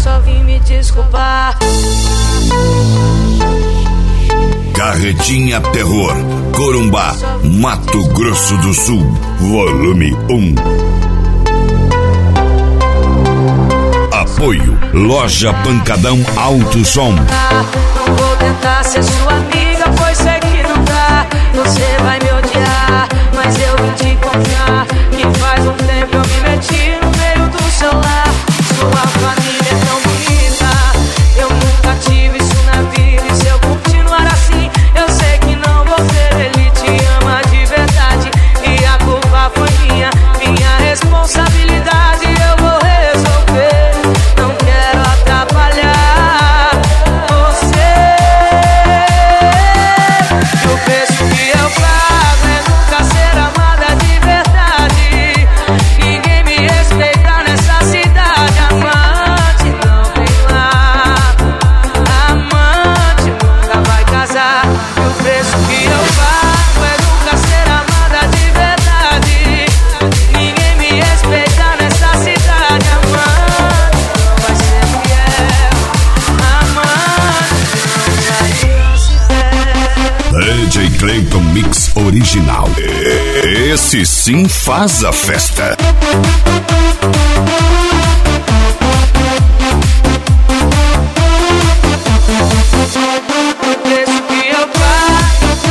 só vim me desculpar. Carretinha Terror, Corumbá, Mato Grosso do Sul, volume 1. Apoio, Loja Pancadão Alto Som. Não vou tentar ser sua amiga, pois sei que não dá. Você vai me odiar, mas eu vim te contar que faz um tempo eu me meti no meio do celular. Sua família é tão bonita, eu nunca tive isso na vida. E se eu continuar assim, eu sei que não vou ter. Ele te ama de verdade e a culpa foi minha responsabilidade. Eu vou resolver, não quero atrapalhar você. O preço que eu pago é nunca ser amada de verdade. Ninguém me respeita nessa cidade. Amante não tem lá, amante nunca vai casar. O preço que eu pago é nunca ser amada de verdade. Ninguém me respeita nessa cidade. Amante não vai ser fiel, amante não vai ser. DJ Clayton Mix Original. Esse sim faz a festa. O preço que eu pago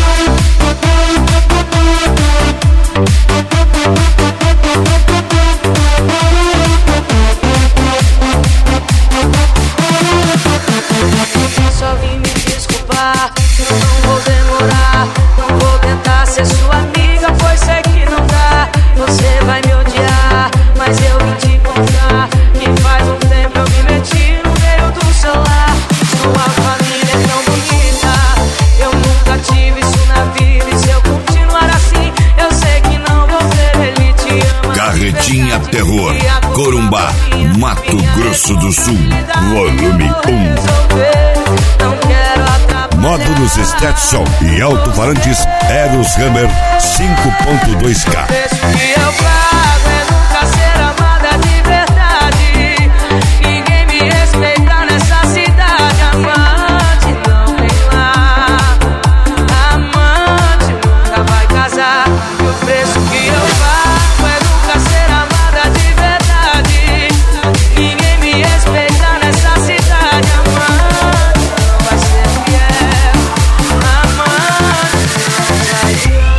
só vim me desculpar. Eu não vou demorar, não vou tentar ser sua amiga, pois sei que não dá. Você vai me odiar, mas eu vim te contar que faz um tempo eu me meti no meio do celular. Sua família é tão bonita, eu nunca tive isso na vida. E se eu continuar assim, eu sei que não vou ter. Ele te ama. Carretinha Terror, Corumbá, Mato Grosso do Sul, volume 1. Não quero atrapalhar. Módulos Stetson e alto-falantes Eros Hammer 5.2K. O preço que eu pago é nunca ser amada de verdade. Ninguém me respeita nessa cidade. Amante não tem lá, amante nunca vai casar. E o preço que eu pago é nunca ser amada de verdade. Ninguém me respeita nessa cidade. Amante não vai ser fiel, amante não vai ser fiel.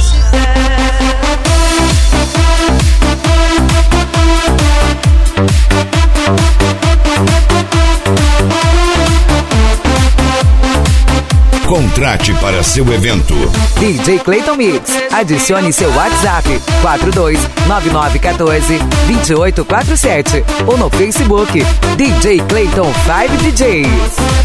Contrate para seu evento. DJ Clayton Mix. Adicione seu WhatsApp 4299142847 ou no Facebook DJ Clayton 5 DJs.